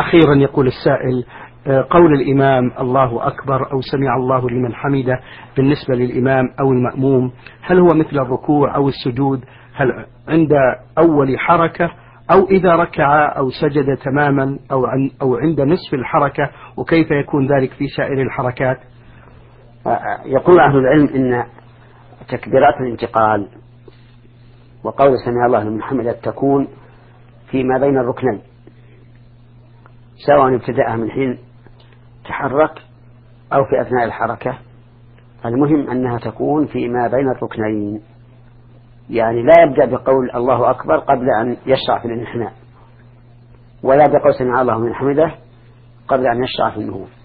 أخيرا يقول السائل: قول الإمام الله أكبر أو سمع الله لمن حمده بالنسبة للإمام أو المأموم، هل هو مثل الركوع أو السجود؟ هل عند أول حركة أو إذا ركع أو سجد تماما أو عند نصف الحركة؟ وكيف يكون ذلك في سائر الحركات؟ يقول أهل العلم إن تكبيرات الانتقال وقول سمع الله لمن حمده تكون فيما بين الركنين، سواء ابتدأها من حين تحرك أو في أثناء الحركة، المهم أنها تكون فيما بين الركنين، يعني لا يبدأ بقول الله أكبر قبل أن يشرع في الانحناء، ولا بقول سمع الله لمن حمده قبل أن يشرع في النهوض.